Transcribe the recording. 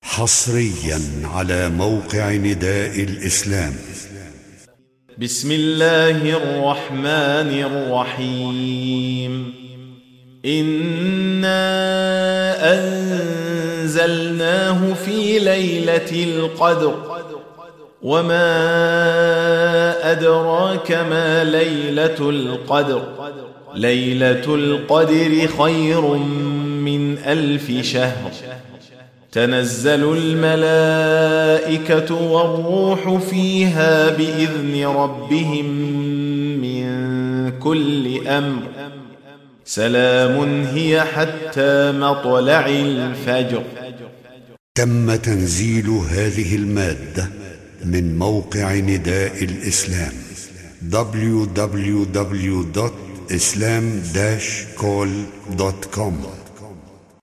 حصريا على موقع نداء الإسلام. بسم الله الرحمن الرحيم. إنا أنزلناه في ليلة القدر وما أدراك ما ليلة القدر. ليلة القدر خير من 1000 شهر. تنزل الملائكة والروح فيها بإذن ربهم من كل أمر. سلام هي حتى مطلع الفجر. تم تنزيل هذه المادة من موقع نداء الإسلام www.islam-call.com